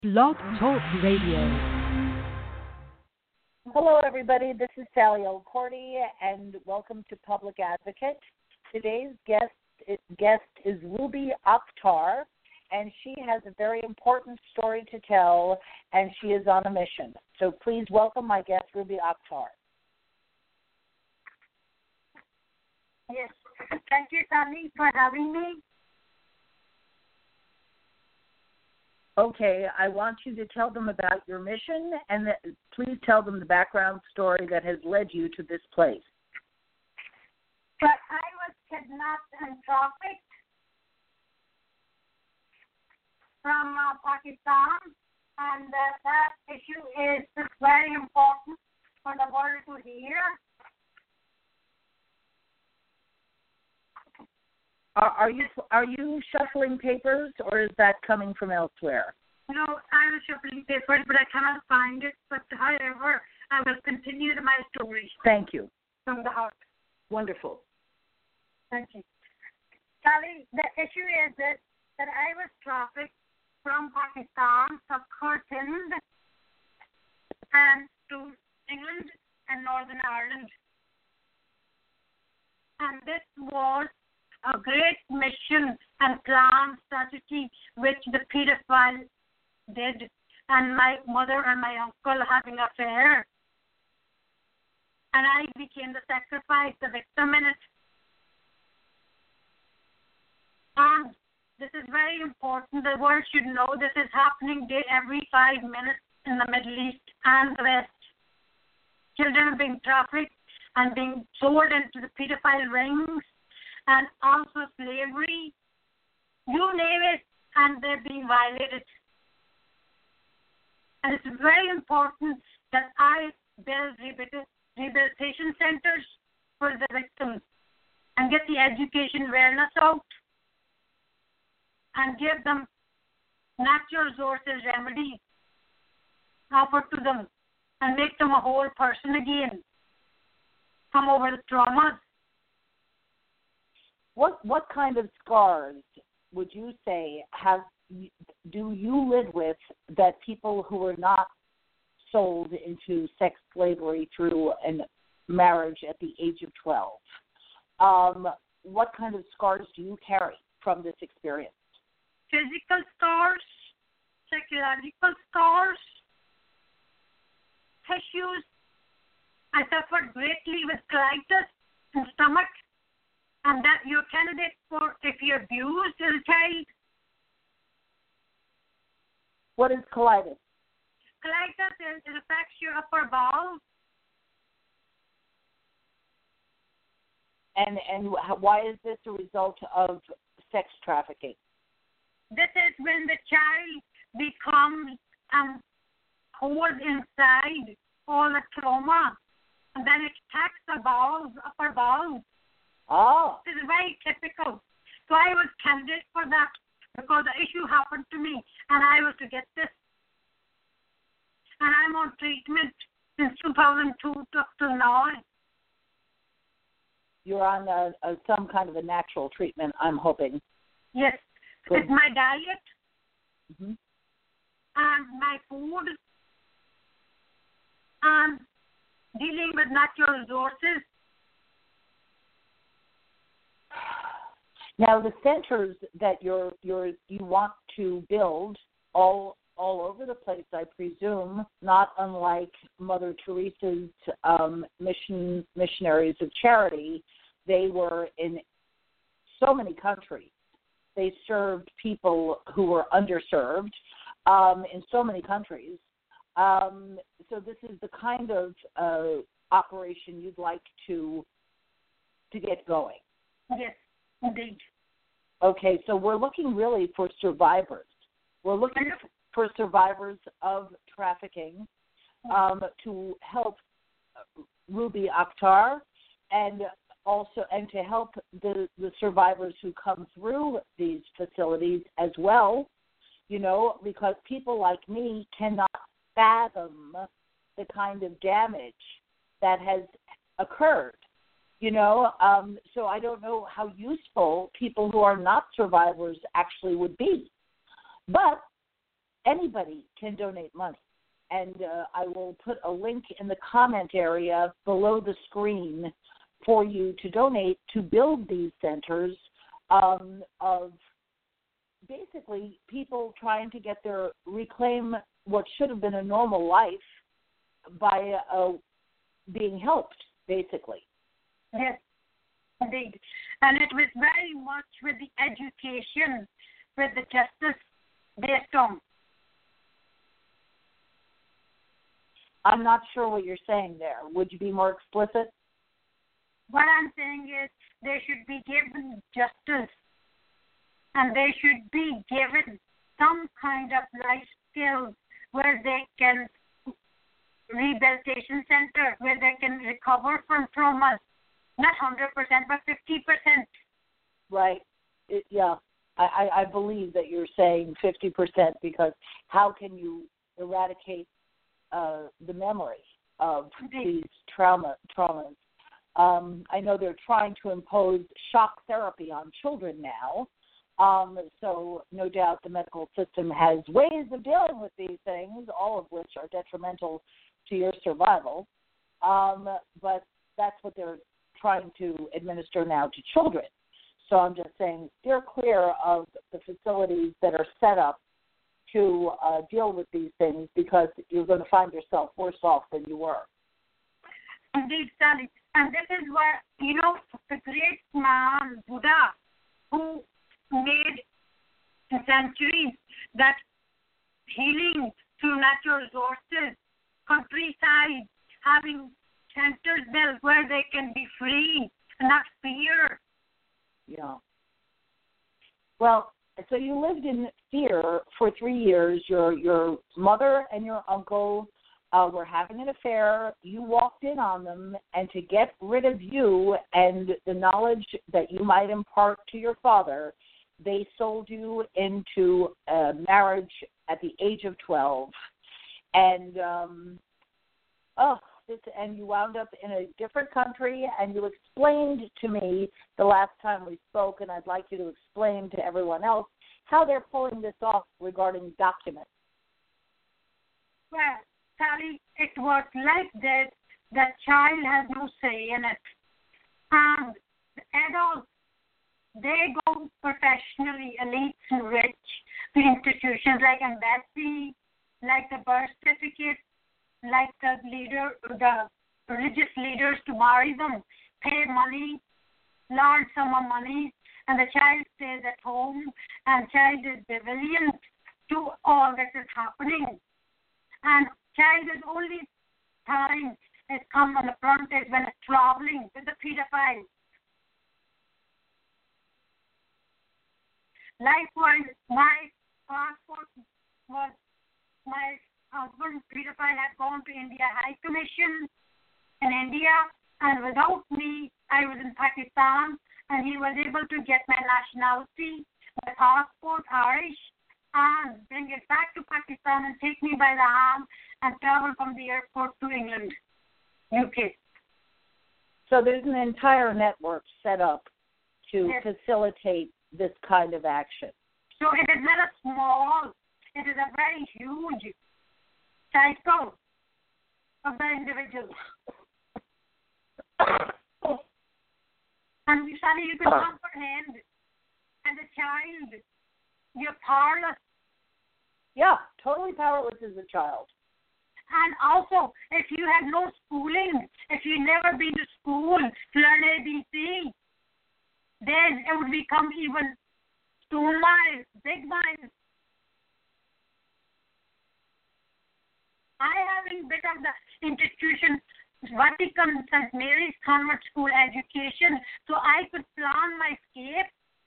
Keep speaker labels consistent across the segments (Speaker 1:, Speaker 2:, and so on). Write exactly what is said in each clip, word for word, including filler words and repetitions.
Speaker 1: Blog Talk Radio.
Speaker 2: Hello, everybody. This is Sally O'Cordy, and welcome to Public Advocate. Today's guest guest is Ruby Akhtar, and she has a very important story to tell, and she is on a mission. So please welcome my guest, Ruby Akhtar.
Speaker 3: Yes. Thank you, Sally, for having me.
Speaker 2: Okay, I want you to tell them about your mission, and that, please tell them the background story that has led you to this place.
Speaker 3: But I was kidnapped and trafficked from uh, Pakistan, and uh, that issue is very important for the world to hear.
Speaker 2: Are, are you are you shuffling papers, or is that coming from elsewhere?
Speaker 3: No, I was shuffling papers, but I cannot find it. But however, I will continue my story.
Speaker 2: Thank you.
Speaker 3: From the heart.
Speaker 2: Wonderful.
Speaker 3: Thank you. Sally, the issue is that, that I was trafficked from Pakistan to Khartoum and to England and Northern Ireland. And this was a great mission and plan strategy which the pedophile did, and my mother and my uncle having an affair. And I became the sacrifice, the victim in it. And this is very important. The world should know this is happening day every five minutes in the Middle East and the West. Children are being trafficked and being sold into the pedophile rings, and also slavery. You name it, and they're being violated. And it's very important that I build rehabilitation centers for the victims and get the education awareness out and give them natural resources remedy offered to them and make them a whole person again. Come over the traumas.
Speaker 2: What what kind of scars would you say have do you live with that people who are not sold into sex slavery through a marriage at the age of twelve? Um, what kind of scars do you carry from this experience?
Speaker 3: Physical scars, psychological scars, tissues. I suffered greatly with colitis and stomach. And that you're a candidate for if you abused as a child.
Speaker 2: What is colitis?
Speaker 3: Colitis is, it affects your upper bowel.
Speaker 2: And and why is this a result of sex trafficking?
Speaker 3: This is when the child becomes um, holds inside all the trauma, and then it attacks the bowels, upper bowels.
Speaker 2: Oh.
Speaker 3: This is very typical. So I was candidate for that because the issue happened to me and I was to get this. And I'm on treatment since two thousand two up to now.
Speaker 2: You're on a, a, some kind of a natural treatment, I'm hoping.
Speaker 3: Yes.
Speaker 2: Good.
Speaker 3: It's my diet
Speaker 2: mm-hmm.
Speaker 3: and my food and dealing with natural resources.
Speaker 2: Now, the centers that you're you're you want to build all all over the place, I presume, not unlike Mother Teresa's um, mission missionaries of charity. They were in so many countries. They served people who were underserved um, in so many countries. Um, so this is the kind of uh, operation you'd like to to get going.
Speaker 3: Yes. Indeed.
Speaker 2: Okay, so we're looking really for survivors. We're looking for survivors of trafficking um, to help Ruby Akhtar and also and to help the, the survivors who come through these facilities as well, you know, because people like me cannot fathom the kind of damage that has occurred. You know, um, so I don't know how useful people who are not survivors actually would be. But anybody can donate money. And uh, I will put a link in the comment area below the screen for you to donate to build these centers um, of basically people trying to get their, reclaim what should have been a normal life by uh, being helped, basically.
Speaker 3: Yes, indeed. And it was very much with the education, with the justice based on.
Speaker 2: I'm not sure what you're saying there. Would you be more explicit?
Speaker 3: What I'm saying is they should be given justice, and they should be given some kind of life skills where they can, rehabilitation center, where they can recover from traumas. Not one hundred percent, but fifty percent.
Speaker 2: Right. It, yeah. I, I believe that you're saying fifty percent because how can you eradicate uh, the memory of these trauma traumas? Um, I know they're trying to impose shock therapy on children now. Um, so no doubt the medical system has ways of dealing with these things, all of which are detrimental to your survival. Um, but that's what they're trying to administer now to children. So I'm just saying steer clear of the facilities that are set up to uh, deal with these things because you're going to find yourself worse off than you were.
Speaker 3: Indeed, Sally. And this is where, you know, the great man, Buddha, who made in centuries that healing through natural resources, countryside, having centers built where they can be free and not fear.
Speaker 2: Yeah. Well, so you lived in fear for three years. Your your mother and your uncle uh, were having an affair. You walked in on them, and to get rid of you and the knowledge that you might impart to your father, they sold you into a marriage at the age of twelve. And, um, oh, and you wound up in a different country, and you explained to me the last time we spoke, and I'd like you to explain to everyone else how they're pulling this off regarding documents.
Speaker 3: Well, Sally, it was like that. The child has no say in it. And the adults, they go professionally, elites and rich, to institutions like embassy, like the birth certificate, like the leader, the religious leaders to marry them, pay money, large sum of money, and the child stays at home, and child is oblivious to all that is happening. And child is only time has come on the front is when it's traveling with the pedophile. Likewise, my passport was my husband, pedophile, had gone to India High Commission in India, and without me, I was in Pakistan, and he was able to get my nationality, my passport, Irish, and bring it back to Pakistan and take me by the hand and travel from the airport to England, U K.
Speaker 2: So there's an entire network set up to
Speaker 3: yes.
Speaker 2: facilitate this kind of action.
Speaker 3: So it is not a small, it is a very huge cycle of the individual. And you, Sally, you can comprehend as a child, you're powerless.
Speaker 2: Yeah, totally powerless as a child.
Speaker 3: And also, if you had no schooling, if you never been to school to learn A B C, then it would become even stone miles, big miles. I having bit of the institution, Vatican Saint Mary's Convent School education, so I could plan my escape.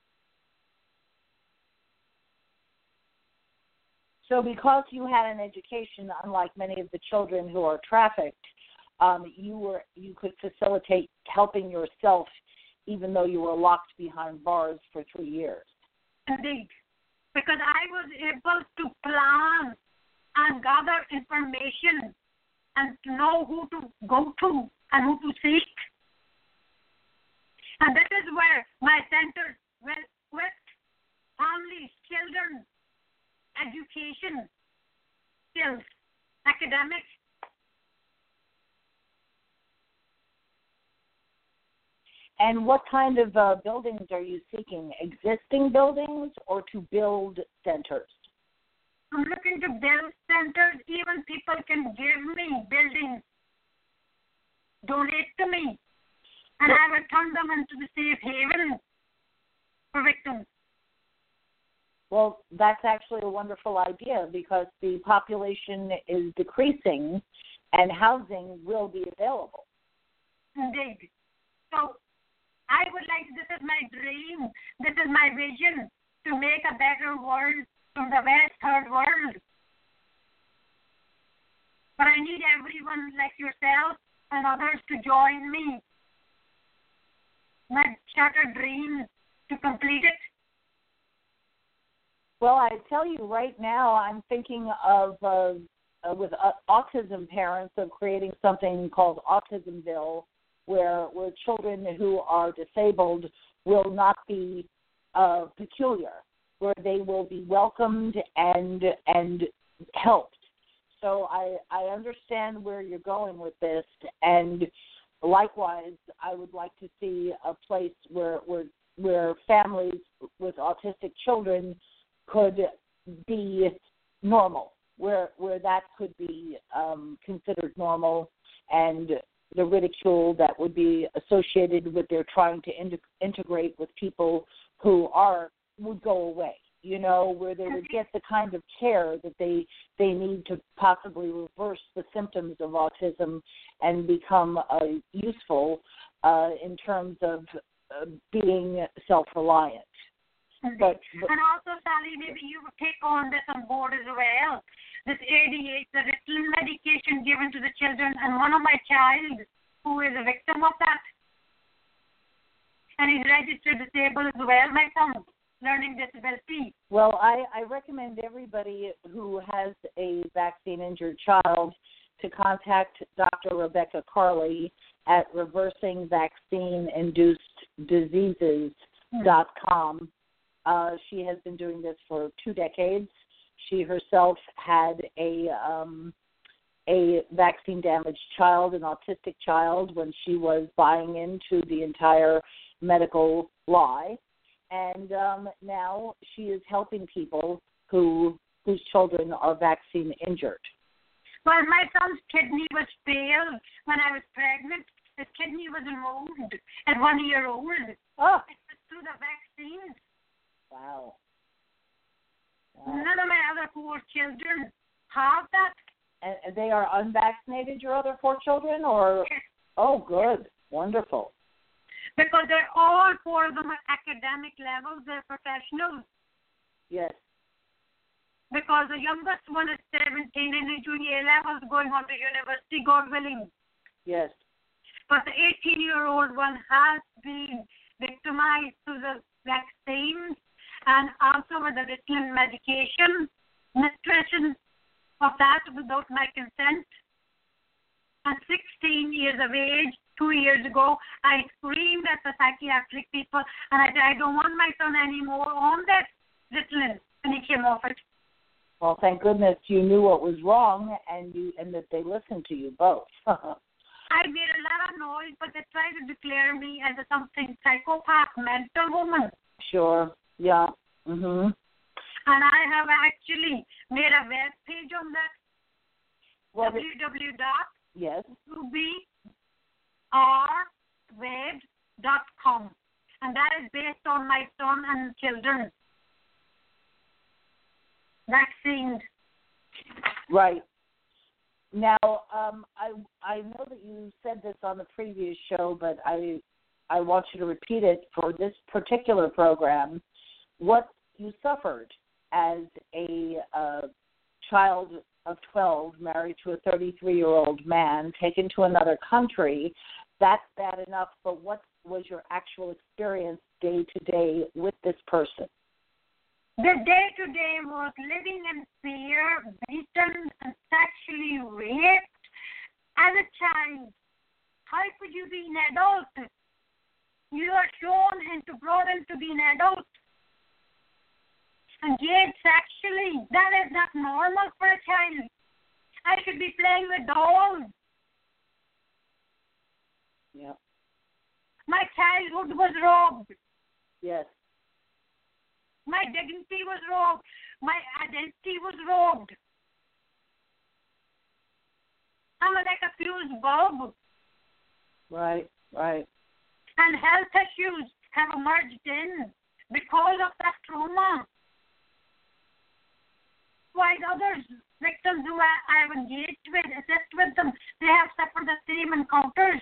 Speaker 2: So because you had an education, unlike many of the children who are trafficked, um, you were you could facilitate helping yourself even though you were locked behind bars for three years.
Speaker 3: Indeed, because I was able to plan and gather information and to know who to go to and who to seek. And that is where my center went with families, children, education, skills, academics.
Speaker 2: And what kind of uh, buildings are you seeking? Existing buildings or to build centers?
Speaker 3: I'm looking to build centers. Even people can give me buildings, donate to me, and
Speaker 2: Well,
Speaker 3: I will turn them into the safe haven for victims.
Speaker 2: Well, that's actually a wonderful idea because the population is decreasing and housing will be available.
Speaker 3: Indeed. So I would like, this is my dream, this is my vision, to make a better world from the West Third World. But I need everyone like yourself and others to join me. My shattered dream to complete it.
Speaker 2: Well, I tell you right now, I'm thinking of, uh, uh, with uh, autism parents, of creating something called Autismville, where where children who are disabled will not be uh, peculiar, where they will be welcomed and and helped. So I I understand where you're going with this, and likewise, I would like to see a place where where where families with autistic children could be normal, where where that could be um, considered normal, and the ridicule that would be associated with their trying to in- integrate with people who are would go away. You know, where they would get the kind of care that they they need to possibly reverse the symptoms of autism and become uh, useful uh, in terms of uh, being self-reliant. But, but,
Speaker 3: and also, Sally, maybe you would take on this on board as well. This A D H, the Ritalin medication given to the children, and one of my child who is a victim of that, and he's registered disabled as well, my son, learning disability.
Speaker 2: Well, I, I recommend everybody who has a vaccine-injured child to contact Doctor Rebecca Carley at reversing vaccine induced diseases dot com. Uh, she has been doing this for two decades. She herself had a um, a vaccine-damaged child, an autistic child, when she was buying into the entire medical lie. And um, now she is helping people who whose children are vaccine-injured.
Speaker 3: Well, my son's kidney was failed when I was pregnant. His kidney was removed at one year old.
Speaker 2: Oh.
Speaker 3: It was through the vaccines.
Speaker 2: Wow. wow.
Speaker 3: None of my other four children have that.
Speaker 2: And, and they are unvaccinated, your other four children? Or
Speaker 3: Yes.
Speaker 2: Oh, good. Wonderful.
Speaker 3: Because they're all four of them at academic levels. They're professionals.
Speaker 2: Yes.
Speaker 3: Because the youngest one is seventeen and he's doing A-levels, going on to university, God willing.
Speaker 2: Yes.
Speaker 3: But the eighteen-year-old one has been victimized through the vaccines and also with the Ritalin medication, administration of that without my consent. At sixteen years of age, two years ago, I screamed at the psychiatric people, and I said, I don't want my son anymore on that Ritalin, and he came off it.
Speaker 2: Well, thank goodness you knew what was wrong, and you and that they listened to you both.
Speaker 3: I made a lot of noise, but they tried to declare me as a something psychopath, mental woman.
Speaker 2: Sure. Yeah. Mhm.
Speaker 3: And I have actually made a web page on that.
Speaker 2: Well,
Speaker 3: w w w dot
Speaker 2: yes.
Speaker 3: ruby r web dot com, and that is based on my son and children. Vaccines.
Speaker 2: Right. Now, um, I I know that you said this on the previous show, but I I want you to repeat it for this particular program. What you suffered as a uh, child of twelve, married to a thirty-three-year-old man, taken to another country, that's bad enough, but what was your actual experience day to day with this person?
Speaker 3: The day-to-day was living in fear, beaten, and sexually raped as a child. How could you be an adult? You are shown into brought into being an adult. Engaged sexually. That is not normal for a child. I should be playing with dolls.
Speaker 2: Yeah.
Speaker 3: My childhood was robbed.
Speaker 2: Yes.
Speaker 3: My dignity was robbed. My identity was robbed. I'm like a fused bulb.
Speaker 2: Right, right.
Speaker 3: And health issues have emerged in because of that trauma. While others, victims who I, I have engaged with, assist with them, they have suffered the same encounters.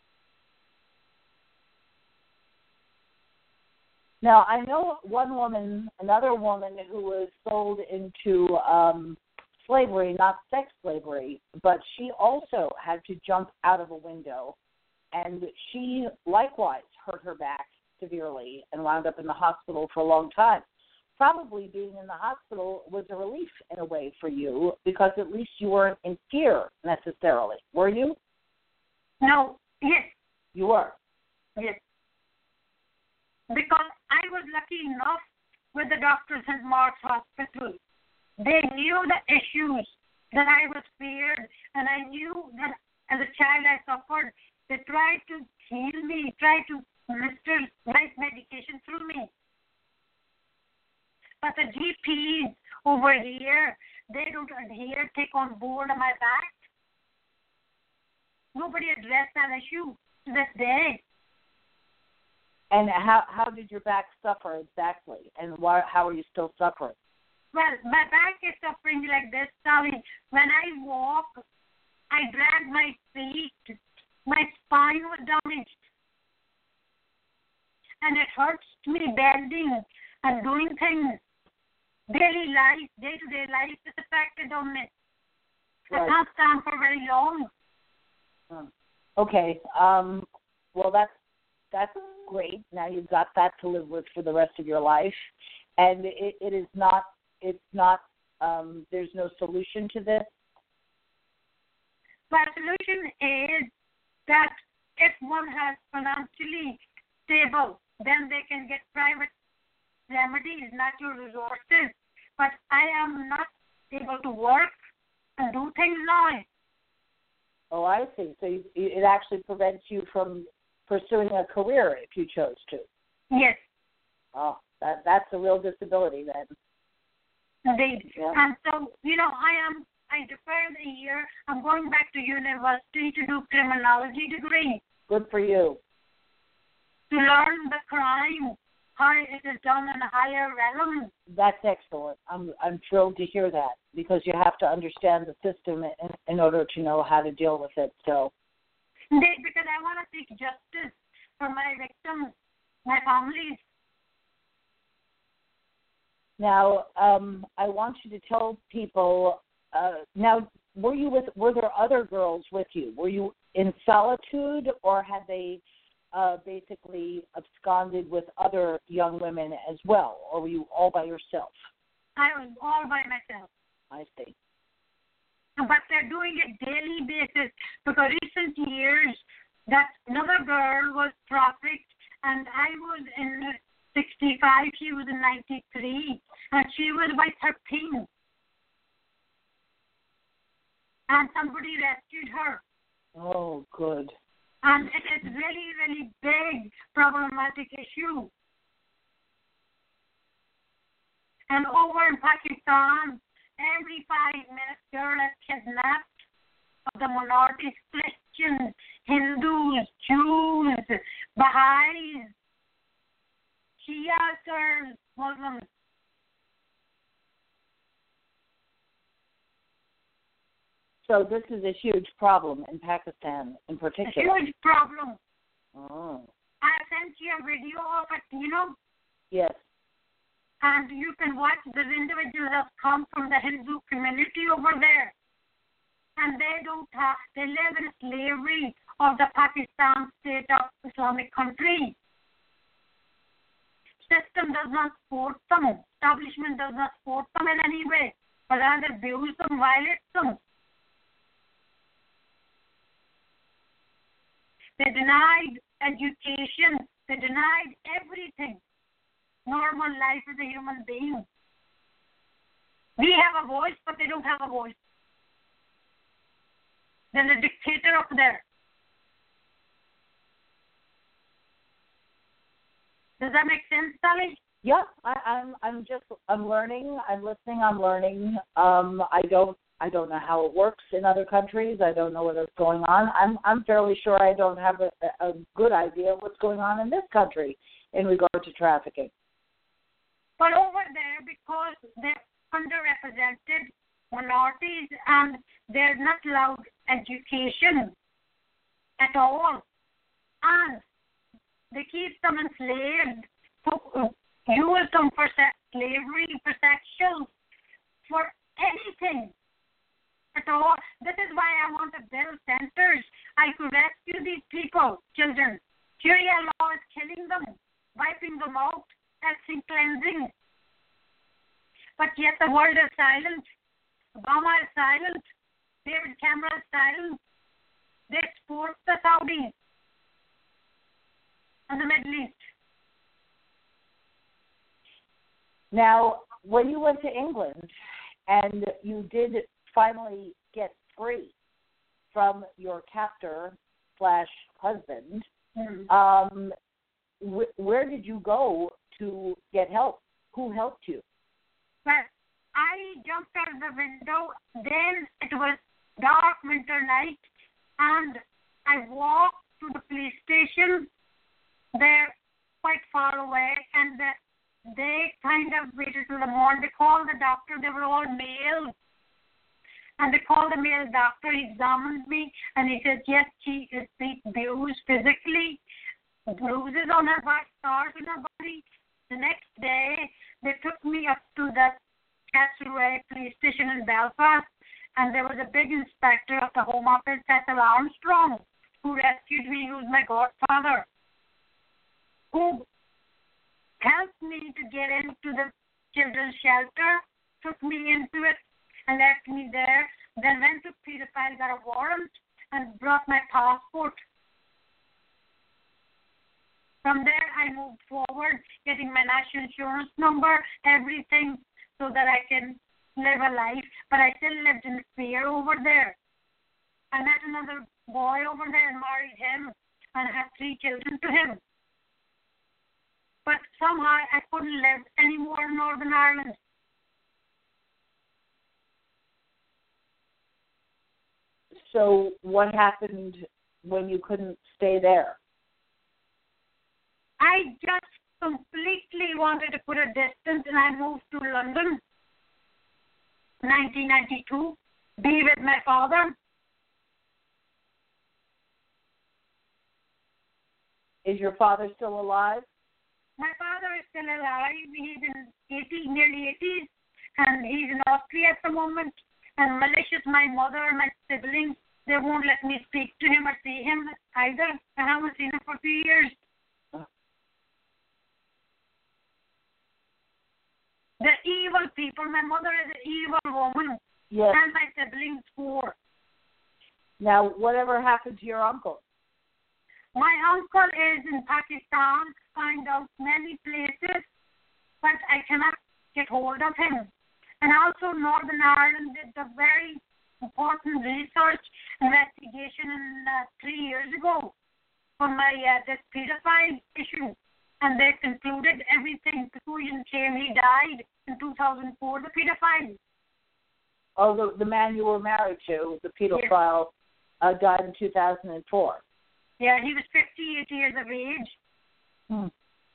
Speaker 2: Now, I know one woman, another woman who was sold into um, slavery, not sex slavery, but she also had to jump out of a window, and she likewise hurt her back severely and wound up in the hospital for a long time. Probably being in the hospital was a relief in a way for you because at least you weren't in fear necessarily. Were you?
Speaker 3: No. Yes.
Speaker 2: You were?
Speaker 3: Yes. Because I was lucky enough with the doctors in Mark's Hospital. They knew the issues that I was feared, and I knew that as a child I suffered. They tried to heal me, tried to administer right medication through me. But the G Ps over here, they don't adhere, take on board on my back. Nobody addressed that issue to this day.
Speaker 2: And how how did your back suffer exactly? And why, how are you still suffering?
Speaker 3: Well, my back is suffering like this, Sally. When I walk, I drag my feet. My spine was damaged. And it hurts me bending and doing things. Daily life, day-to-day life is affected on me. Right. I can't stand for very long.
Speaker 2: Okay. Um, well, that's that's great. Now you've got that to live with for the rest of your life, and it, it is not. It's not. Um, there's no solution to this.
Speaker 3: The solution is that if one has financially stable, then they can get private remedies, natural resources. But I am not able to work and do things now.
Speaker 2: Oh, I see. So you, it actually prevents you from pursuing a career if you chose to.
Speaker 3: Yes.
Speaker 2: Oh, that that's a real disability then.
Speaker 3: Indeed.
Speaker 2: Yeah.
Speaker 3: And so, you know, I am, I deferred a year. I'm going back to university to do criminology degree.
Speaker 2: Good for you.
Speaker 3: To learn the crime, how it is done in a higher realm.
Speaker 2: That's excellent. I'm I'm thrilled to hear that because you have to understand the system in, in order to know how to deal with it. So.
Speaker 3: Indeed, because I want to seek justice for my victims, my families.
Speaker 2: Now, um, I want you to tell people. Uh, now, were you with? Were there other girls with you? Were you in solitude, or had they uh, basically absconded with other young women as well, or were you all by yourself?
Speaker 3: I was all by myself.
Speaker 2: I see.
Speaker 3: But they're doing it daily basis because recent years that another girl was trafficked, and I was in sixty-five, she was in ninety-three, and she was by thirteen. And somebody rescued her.
Speaker 2: Oh, good.
Speaker 3: And it is really, really big, problematic issue. And over in Pakistan, every five minutes, girl is kidnapped of the minorities, Christians, Hindus, Jews, Baha'is, Shia girls, Muslims.
Speaker 2: So this is a huge problem in Pakistan in particular.
Speaker 3: A huge problem.
Speaker 2: Oh.
Speaker 3: I sent you a video of it, you know?
Speaker 2: Yes.
Speaker 3: And you can watch the individuals have come from the Hindu community over there. And they don't have, they live in slavery of the Pakistan state of Islamic country. System does not support them. Establishment does not support them in any way, but rather abuse them, violate them. They denied education. They denied everything. Normal life as a human being. We have a voice, but they don't have a voice. than the dictator up there. Does that make sense, Sally?
Speaker 2: Yeah, I, I'm. I'm just. I'm learning. I'm listening. I'm learning. Um, I don't. I don't know how it works in other countries. I don't know what's going on. I'm. I'm fairly sure I don't have a, a good idea of what's going on in this country in regard to trafficking.
Speaker 3: But over there, because they're underrepresented minorities and they're not allowed education at all, and they keep them enslaved. So you will come for sex slavery, for sexual, for anything at all. This is why I want to build centers. I could rescue these people, children. Sharia law is killing them, wiping them out, ethnic cleansing. But yet the world is silent. Obama is silent. David Cameron is silent. They export the Saudis and the Middle East.
Speaker 2: Now, when you went to England and you did finally get free from your captor slash husband, mm-hmm. um, wh- where did you go to get help? Who helped you?
Speaker 3: Well, I jumped out of the window. Then it was dark winter night, and I walked to the police station. They're quite far away, and the, they kind of waited till the morning. They called the doctor. They were all male. And they called the male doctor. He examined me, and he said, yes, she is abused physically, bruises on her back, scars on her body. The next day, they took me up to the Castlereagh police station in Belfast, and there was a big inspector of the Home Office, Cecil Armstrong, who rescued me. He was my godfather, who helped me to get into the children's shelter, took me into it, and left me there. Then went to Pedophile, got a warrant, and brought my passport. From there, I moved forward, getting my national insurance number, everything, so that I can live a life. But I still lived in fear over there. I met another boy over there and married him, and had three children to him. But somehow I couldn't live anymore in Northern Ireland.
Speaker 2: So what happened when you couldn't stay there?
Speaker 3: I just completely wanted to put a distance, and I moved to London, nineteen ninety-two, be with my father.
Speaker 2: Is your father still alive?
Speaker 3: My father is still alive. He's in eighty, nearly eighties, and he's in Austria at the moment. And malicious, my mother and my siblings, they won't let me speak to him or see him either. I haven't seen him for three years. The evil people. My mother is an evil woman.
Speaker 2: Yes.
Speaker 3: And my siblings, four.
Speaker 2: Now, whatever happened to your uncle?
Speaker 3: My uncle is in Pakistan, find out many places, but I cannot get hold of him. And also Northern Ireland did a very important research investigation in, uh, three years ago for my uh, this pedophile issue. And they concluded everything. The conclusion came, he died in two thousand four, the pedophile.
Speaker 2: Oh, the, the man you were married to, the pedophile, yes. uh, died in two thousand four.
Speaker 3: Yeah, he was fifty-eight years of age.
Speaker 2: Hmm.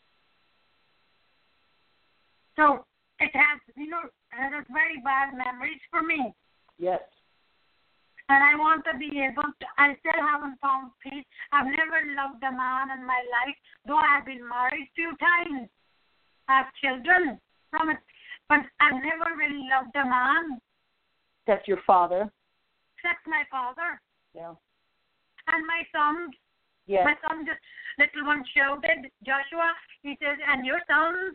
Speaker 3: So it has, you know, it has very bad memories for me.
Speaker 2: Yes.
Speaker 3: And I want to be able to, I still haven't found peace. I've never loved a man in my life, though I've been married a few times. I have children from it, but I've never really loved a man.
Speaker 2: Except your father.
Speaker 3: Except my father.
Speaker 2: Yeah.
Speaker 3: And my sons.
Speaker 2: Yes.
Speaker 3: My son, just little one shouted, Joshua, he says, and your sons?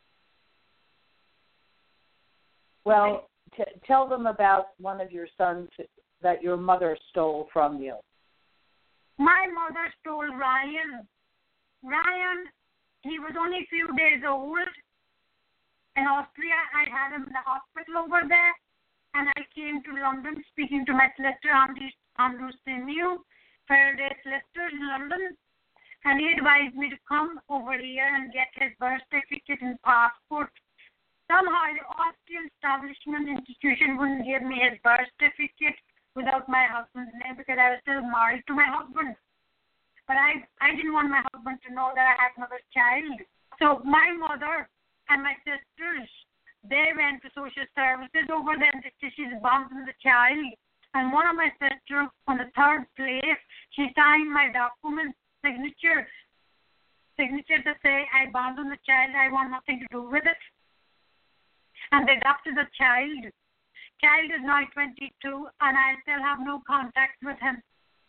Speaker 2: Well, t- tell them about one of your sons that your mother stole from you.
Speaker 3: My mother stole Ryan. Ryan, he was only a few days old. In Austria, I had him in the hospital over there, and I came to London speaking to my solicitor. I'm Andrew Simeon, Faraday Solicitors in London, and he advised me to come over here and get his birth certificate and passport. Somehow the Austrian establishment institution wouldn't give me his birth certificate without my husband's name because I was still married to my husband. But I, I didn't want my husband to know that I had another child. So my mother and my sisters, they went to social services over there and they said she's abandoning the child. And one of my sisters on the third place, she signed my document signature, signature to say I abandoned the child, I want nothing to do with it. And they adopted the child. Child is now twenty-two and I still have no contact with him.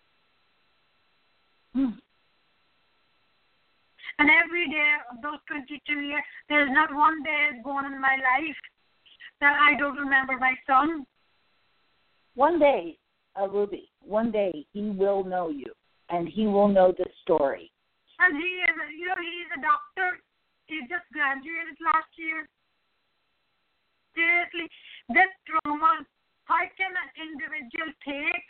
Speaker 2: Hmm.
Speaker 3: And every day of those twenty-two years, there's not one day gone in my life that I don't remember my son.
Speaker 2: One day, uh, Ruby, one day he will know you, and he will know this story.
Speaker 3: And he is, you know, he's a doctor. He just graduated last year. Seriously, this trauma, how can an individual take?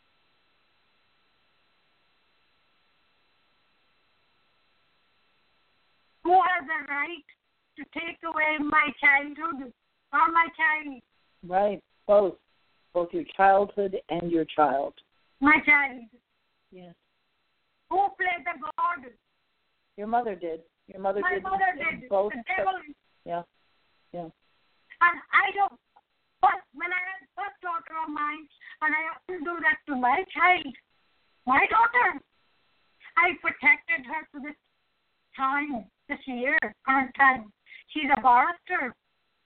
Speaker 3: Who has the right to take away my childhood or my child?
Speaker 2: Right, both. Both your childhood and your child.
Speaker 3: My child.
Speaker 2: Yes.
Speaker 3: Who played the God?
Speaker 2: Your mother did. Your mother
Speaker 3: my
Speaker 2: did.
Speaker 3: My mother did.
Speaker 2: Both.
Speaker 3: The devil.
Speaker 2: Yeah. Yeah.
Speaker 3: And I don't, but when I had first daughter of mine, and I often do that to my child, my daughter, I protected her to this time, this year, current time. She's a barrister.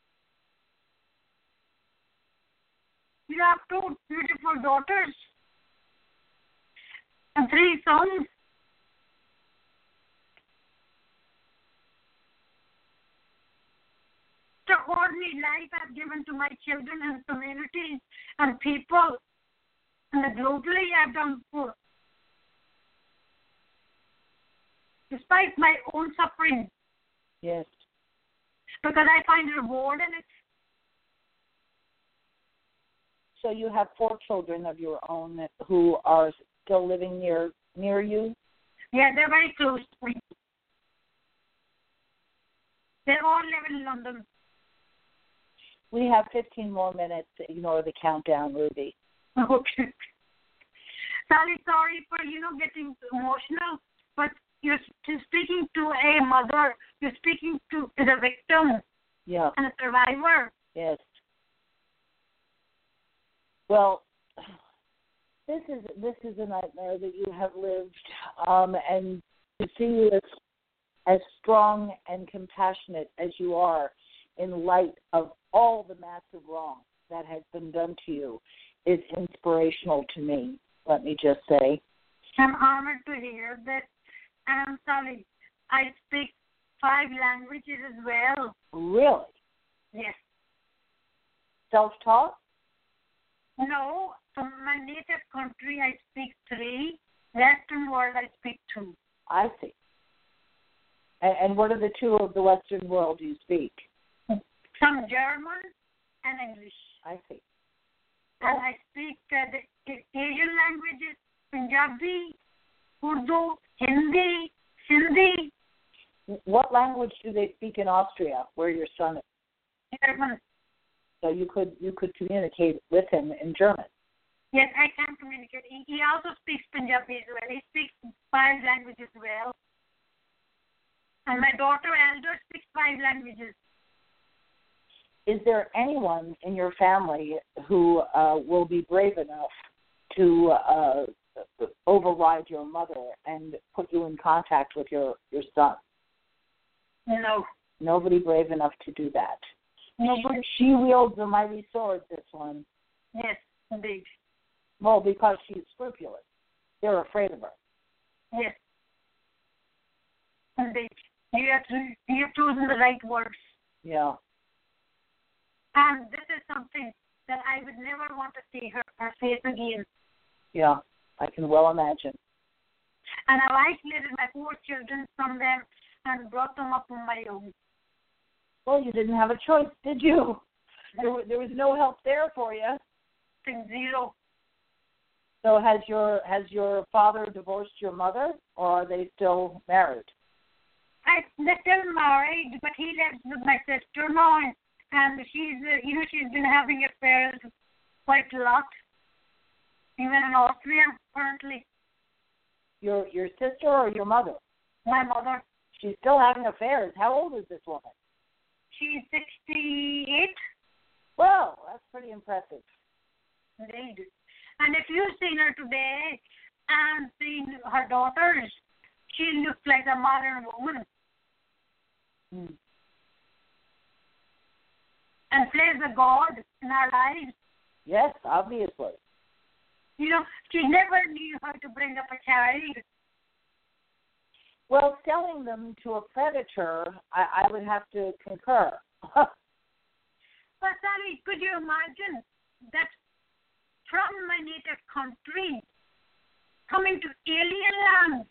Speaker 3: You have two beautiful daughters and three sons. The ordinary life I've given to my children and communities and people, and globally I've done good. Despite my own suffering.
Speaker 2: Yes.
Speaker 3: Because I find reward in it.
Speaker 2: So you have four children of your own who are still living near near you?
Speaker 3: Yeah, they're very close to me. They all live in London.
Speaker 2: We have fifteen more minutes. Ignore the countdown, Ruby.
Speaker 3: Okay. Sally, sorry for, you know, getting emotional, but you're speaking to a mother. You're speaking to the victim.
Speaker 2: Yeah.
Speaker 3: And a survivor.
Speaker 2: Yes. Well, this is this is a nightmare that you have lived, um, and to see you as, as strong and compassionate as you are in light of all the massive wrong that has been done to you is inspirational to me, let me just say.
Speaker 3: I'm honored to hear that. And I'm sorry, I speak five languages as well.
Speaker 2: Really?
Speaker 3: Yes.
Speaker 2: Self-taught?
Speaker 3: No, from my native country I speak three. Western world I speak two.
Speaker 2: I see. And, and what are the two of the Western world you speak?
Speaker 3: Some German and English.
Speaker 2: I see.
Speaker 3: And I speak uh, the Asian languages, Punjabi, Urdu, Hindi, Sindhi.
Speaker 2: What language do they speak in Austria, where your son is?
Speaker 3: German.
Speaker 2: So you could you could communicate with him in German.
Speaker 3: Yes, I can communicate. He, he also speaks Punjabi as well. He speaks five languages as well. And my daughter elder speaks five languages.
Speaker 2: Is there anyone in your family who uh, will be brave enough to uh, override your mother and put you in contact with your, your son?
Speaker 3: No.
Speaker 2: Nobody brave enough to do that.
Speaker 3: Nobody.
Speaker 2: She wields a mighty sword, this one.
Speaker 3: Yes, indeed.
Speaker 2: Well, because she's scrupulous. They're afraid of her.
Speaker 3: Yes. Indeed. You have, to, you have chosen the right words.
Speaker 2: Yeah.
Speaker 3: And this is something that I would never want to see her, her face again.
Speaker 2: Yeah, I can well imagine.
Speaker 3: And I've isolated my four children from them and brought them up on my own.
Speaker 2: Well, you didn't have a choice, did you? There, there was no help there for you.
Speaker 3: Zero.
Speaker 2: So has your has your father divorced your mother, or are they still married?
Speaker 3: I, they're still married, but he lives with my sister now, and she's, uh, you know, she's been having affairs quite a lot, even in Austria currently.
Speaker 2: Your your sister or your mother?
Speaker 3: My mother.
Speaker 2: She's still having affairs. How old is this woman?
Speaker 3: She's sixty-eight.
Speaker 2: Well, that's pretty impressive.
Speaker 3: Indeed. And if you've seen her today and seen her daughters, she looks like a modern woman.
Speaker 2: Hmm.
Speaker 3: And plays a god in our lives.
Speaker 2: Yes, obviously.
Speaker 3: You know, she never knew how to bring up a child.
Speaker 2: Well, selling them to a predator, I, I would have to concur.
Speaker 3: But Sally, could you imagine that from my native country, coming to alien land,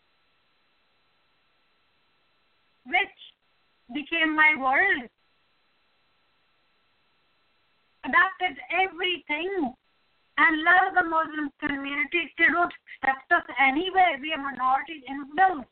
Speaker 3: which became my world, adapted everything, and a lot of the Muslim community, they don't accept us anyway. We are minority infidels.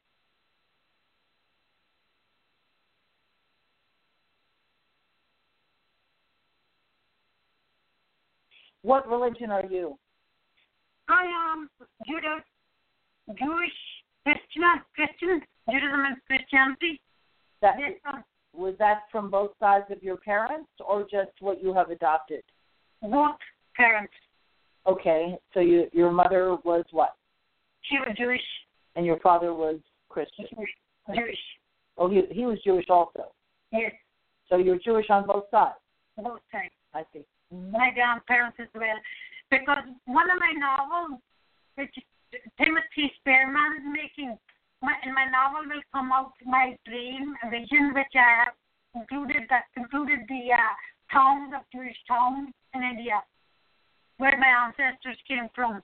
Speaker 2: What religion are you?
Speaker 3: I am Judah, Jewish, Christian, Christian, Judaism and Christianity.
Speaker 2: That,
Speaker 3: Yes, um,
Speaker 2: was that from both sides of your parents, or just what you have adopted?
Speaker 3: both parents.
Speaker 2: Okay, so you, your mother was what?
Speaker 3: She was Jewish.
Speaker 2: And your father was Christian?
Speaker 3: Jewish. Jewish.
Speaker 2: Oh, he he was Jewish also.
Speaker 3: Yes,
Speaker 2: So you're Jewish on both sides.
Speaker 3: both sides.
Speaker 2: I see.
Speaker 3: My grandparents as well. Because one of my novels, which Timothy Spearman is making, my, in my novel will come out my dream, a vision, which I have included, that included the uh, towns of Jewish towns in India, where my ancestors came from.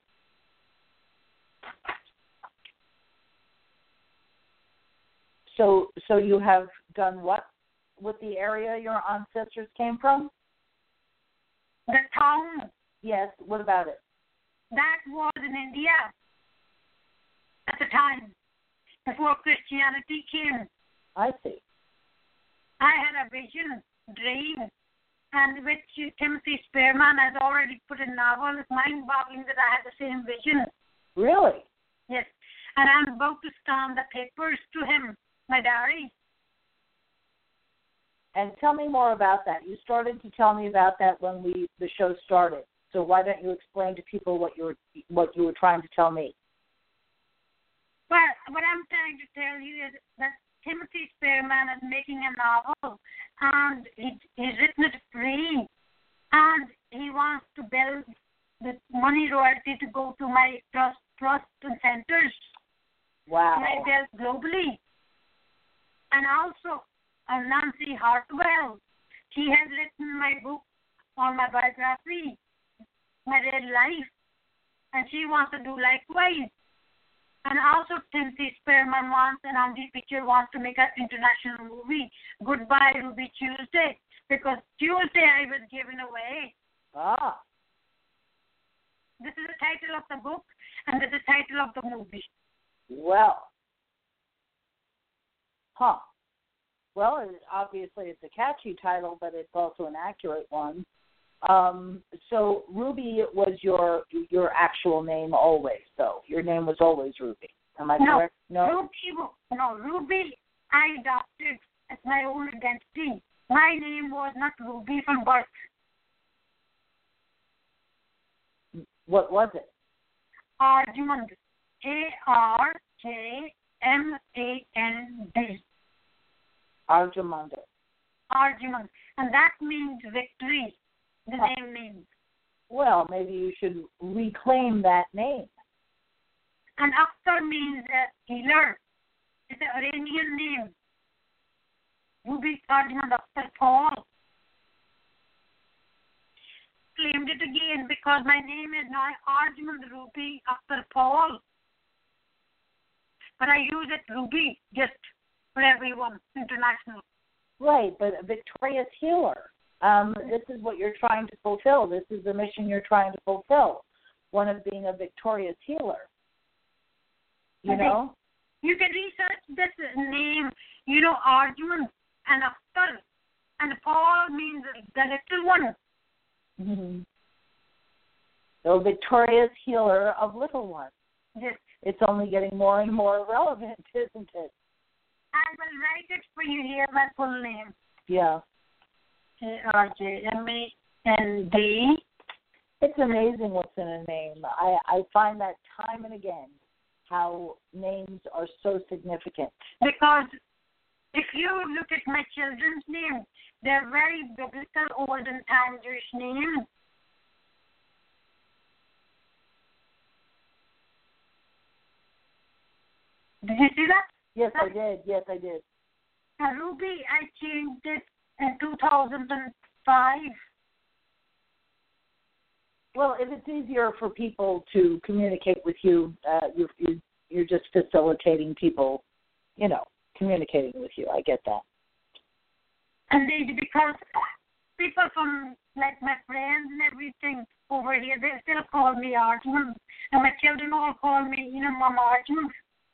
Speaker 2: So so you have done what with the area your ancestors came from?
Speaker 3: The town
Speaker 2: Yes. What about it?
Speaker 3: that was in India at the time, before Christianity came.
Speaker 2: I see.
Speaker 3: I had a vision, dream, and which Timothy Spearman has already put in novel. It's mind-boggling that I had the same vision.
Speaker 2: Really?
Speaker 3: Yes. And I'm about to scan the papers to him, my diary.
Speaker 2: And tell me more about that. You started to tell me about that when we the show started. So why don't you explain to people what you were what you were trying to tell me?
Speaker 3: Well, what I'm trying to tell you is that Timothy Spearman is making a novel, and he, he's written it free, and he wants to build the money royalty to go to my trust, trust and centers.
Speaker 2: Wow.
Speaker 3: I built globally. And also, uh, Nancy Hartwell, she has written my book on my biography, my real life, and she wants to do likewise. And also, Timothy Spearman wants, and Andy Picture wants to make an international movie, Goodbye Ruby Tuesday, because Tuesday I was given away.
Speaker 2: Ah.
Speaker 3: This is the title of the book, and this is the title of the movie.
Speaker 2: Well. Huh. Well, it, obviously it's a catchy title, but it's also an accurate one. Um, so Ruby was your your actual name always, though. Your name was always Ruby. Am I
Speaker 3: no,
Speaker 2: correct? No.
Speaker 3: Ruby, no, Ruby I adopted as my own identity. My name was not Ruby from birth.
Speaker 2: What was it?
Speaker 3: Arjmand. A R J M A N D.
Speaker 2: Arjamanda.
Speaker 3: Arjmand. And that means victory. The name means.
Speaker 2: Well, maybe you should reclaim that name.
Speaker 3: And Akhtar means uh, healer. It's an Iranian name. Ruby Arjmand Akhtar Paul. Claimed it again because my name is now Arjmand Ruby Akhtar Paul. But I use it Ruby just for everyone, international.
Speaker 2: Right, but a victorious healer. Um, this is what you're trying to fulfill. This is the mission you're trying to fulfill. one of being a victorious healer. You
Speaker 3: Okay.
Speaker 2: know?
Speaker 3: You can research this name, you know, Arjun and Akhtar. And Paul means the little one.
Speaker 2: Mm-hmm. The victorious healer of little ones.
Speaker 3: Yes.
Speaker 2: It's only getting more and more relevant, isn't it?
Speaker 3: I will write it for you here, my full name.
Speaker 2: Yeah.
Speaker 3: A R J M A N D.
Speaker 2: It's amazing what's in a name. I, I find that time and again how names are so significant.
Speaker 3: Because if you look at my children's names, they're very biblical, olden time Jewish names. Did you see that?
Speaker 2: Yes, I did. Yes, I did.
Speaker 3: Uh, Ruby, I changed it in two thousand five.
Speaker 2: Well, if it's easier for people to communicate with you, uh, you're, you, you're just facilitating people, you know, communicating with you. I get that.
Speaker 3: And they, because people from, like my friends and everything over here, they still call me Arjun. And my children all call me, you know, Mama Arjun.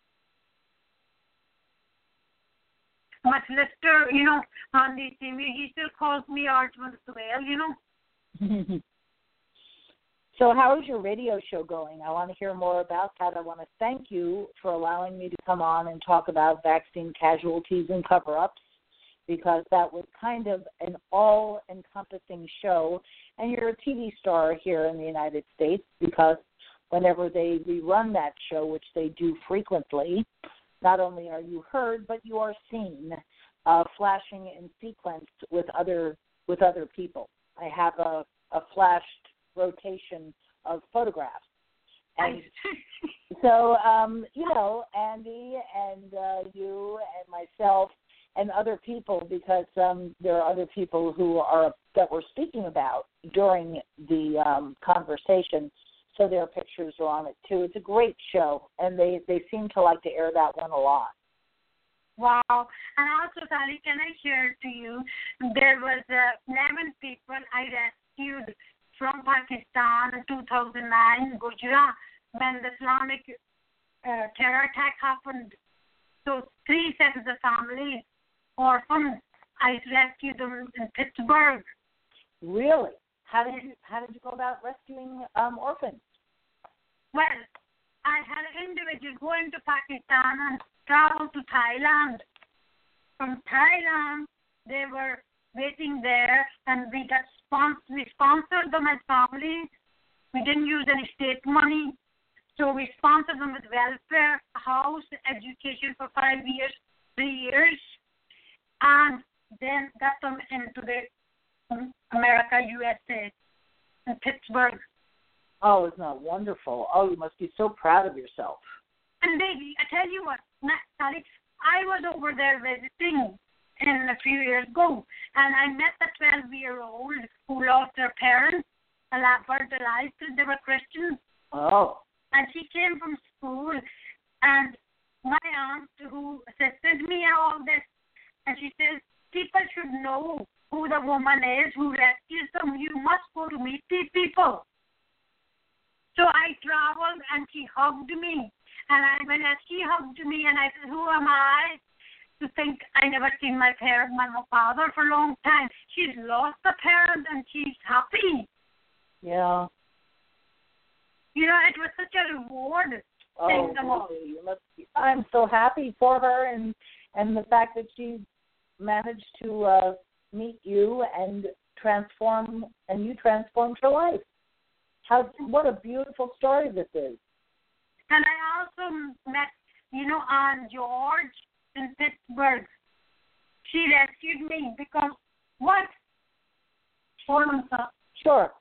Speaker 3: My sister, you know, on the T V, he still calls me Arjun as well, you know.
Speaker 2: So how is your radio show going? I want to hear more about that. I want to thank you for allowing me to come on and talk about vaccine casualties and cover-ups, because that was kind of an all-encompassing show. And you're a T V star here in the United States, because whenever they rerun that show, which they do frequently, not only are you heard, but you are seen, uh, flashing in sequence with other with other people. I have a, a flashed rotation of photographs. And so, um, you know, Andy and uh, you and myself and other people, because um, there are other people who are that we're speaking about during the um, conversation, so their pictures are on it too. It's a great show, and they, they seem to like to air that one a lot.
Speaker 3: Wow. And also, Sally, can I share to you, there was uh, eleven people I rescued from Pakistan in two thousand nine, Gujarat, when the Islamic uh, terror attack happened. So three sets of families, orphans, I rescued them in Pittsburgh.
Speaker 2: Really? How did you how did you go about rescuing um, orphans?
Speaker 3: Well, I had an individual going to Pakistan and travel to Thailand. From Thailand, they were waiting there, and we got sponsor, we sponsored them as families. We didn't use any state money, so we sponsored them with welfare, house, education for five years, three years, and then got them into the um, America, U S A, in Pittsburgh.
Speaker 2: Oh, isn't that wonderful? Oh, you must be so proud of yourself.
Speaker 3: And they, I tell you what, Alex, I was over there visiting in a few years ago, and I met a twelve-year-old who lost her parents, and I burnt alive because they were Christians.
Speaker 2: Oh.
Speaker 3: And she came from school, and my aunt, who assisted me in all this, and she says, people should know who the woman is who rescues them. You must go to meet these people. So I traveled, and she hugged me. And I, when she hugged me, and I said, who am I to think I never seen my parent, my father for a long time. She's lost a parent, and she's happy.
Speaker 2: Yeah.
Speaker 3: You know, it was such a reward.
Speaker 2: Oh, really? You must be, I'm so happy for her, and and the fact that she managed to uh, meet you and transform, and you transformed her life. How, what a beautiful story this is.
Speaker 3: And I also met, you know, Aunt George in Pittsburgh. She rescued me because what?
Speaker 2: Sure.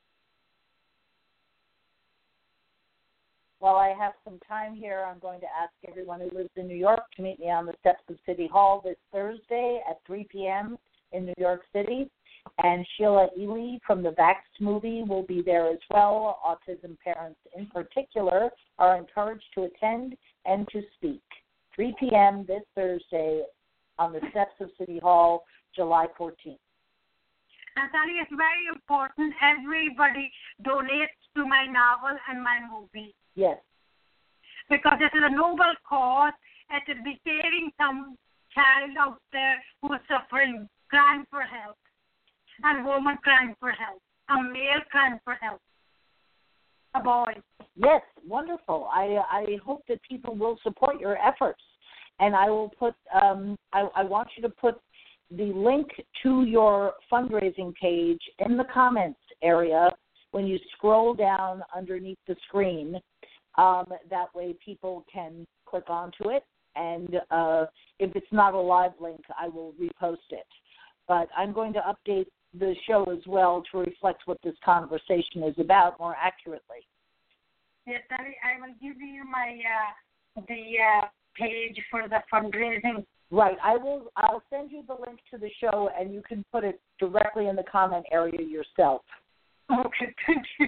Speaker 2: While I have some time here, I'm going to ask everyone who lives in New York to meet me on the steps of City Hall this Thursday at three p.m. in New York City. And Sheila Ely from the Vaxxed movie will be there as well. Autism parents in particular are encouraged to attend and to speak. three p.m. this Thursday on the steps of City Hall, July fourteenth.
Speaker 3: And Sally, it's very important everybody donates to my novel and my movie.
Speaker 2: Yes.
Speaker 3: Because this is a noble cause. It will be saving some child out there who is suffering, crying for help. And a woman crying for help. A male crying for help. A boy.
Speaker 2: Yes, wonderful. I I hope that people will support your efforts. And I will put, um, I, I want you to put the link to your fundraising page in the comments area when you scroll down underneath the screen. Um, that way people can click onto it. And uh, if it's not a live link, I will repost it. But I'm going to update the show as well to reflect what this conversation is about more accurately.
Speaker 3: Yes, Sally, I will give you my uh, the uh, page for the fundraising.
Speaker 2: Right. I will. I'll send you the link to the show, and you can put it directly in the comment area yourself.
Speaker 3: Okay, thank you.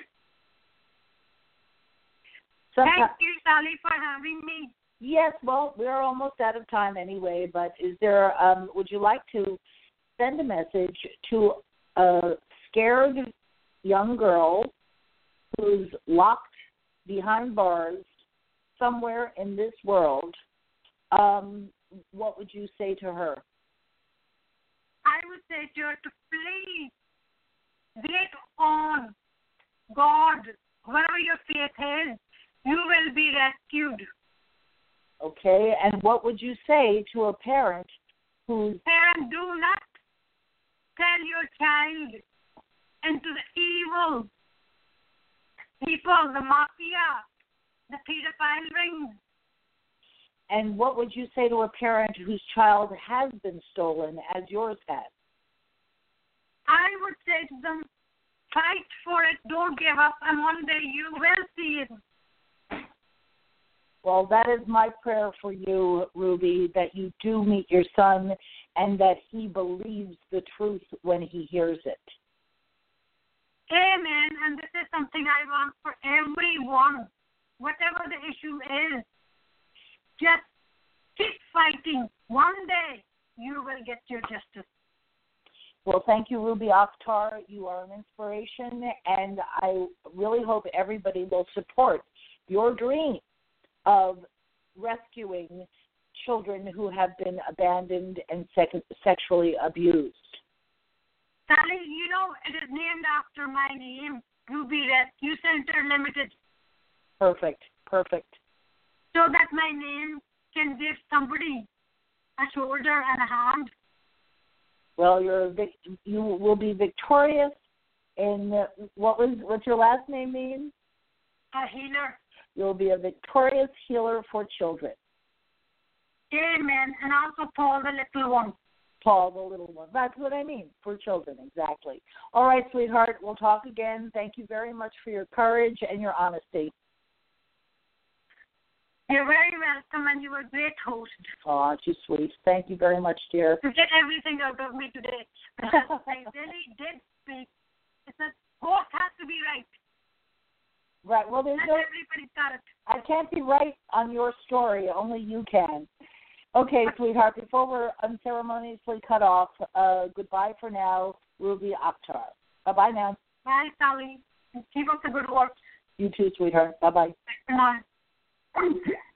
Speaker 2: Sometimes,
Speaker 3: thank you, Sally, for having me.
Speaker 2: Yes. Well, we're almost out of time anyway. But is there? Um, would you like to send a message to a scared young girl who's locked behind bars somewhere in this world? Um, what would you say to her?
Speaker 3: I would say to her to please wait on God. Wherever your faith is, you will be rescued.
Speaker 2: Okay, and what would you say to a parent who's...
Speaker 3: Parent, do not tell your child into the evil people, the mafia, the pedophile rings.
Speaker 2: And what would you say to a parent whose child has been stolen, as yours has?
Speaker 3: I would say to them, fight for it, don't give up, and one day you will see it.
Speaker 2: Well, that is my prayer for you, Ruby, that you do meet your son and that he believes the truth when he hears it.
Speaker 3: Amen. And this is something I want for everyone, whatever the issue is. Just keep fighting. One day you will get your justice.
Speaker 2: Well, thank you, Ruby Akhtar. You are an inspiration, and I really hope everybody will support your dream of rescuing children who have been abandoned and sec- sexually abused.
Speaker 3: Sally, you know, it is named after my name, Ruby Rescue Center Limited.
Speaker 2: Perfect, perfect.
Speaker 3: So that my name can give somebody a shoulder and a hand.
Speaker 2: Well, you're a vic- you will be victorious in, uh, what was what's your last name mean?
Speaker 3: A healer.
Speaker 2: You'll be a victorious healer for children.
Speaker 3: Amen. And also Paul, the little one.
Speaker 2: Paul, the little one. That's what I mean, for children, exactly. All right, sweetheart, we'll talk again. Thank you very much for your courage and your honesty.
Speaker 3: You're very welcome, and you were a great host.
Speaker 2: Oh, you're sweet. Thank you very much, dear.
Speaker 3: You get everything out of me today. I really did speak. It's a host has to be right.
Speaker 2: Right. Well, there's
Speaker 3: Not
Speaker 2: no.
Speaker 3: everybody's got it.
Speaker 2: I can't be right on your story. Only you can. Okay, sweetheart. Before we're unceremoniously cut off, uh, goodbye for now, Ruby Akhtar. Bye bye now.
Speaker 3: Bye, Sally. Keep up the good work.
Speaker 2: You too, sweetheart. Bye bye.
Speaker 3: Bye.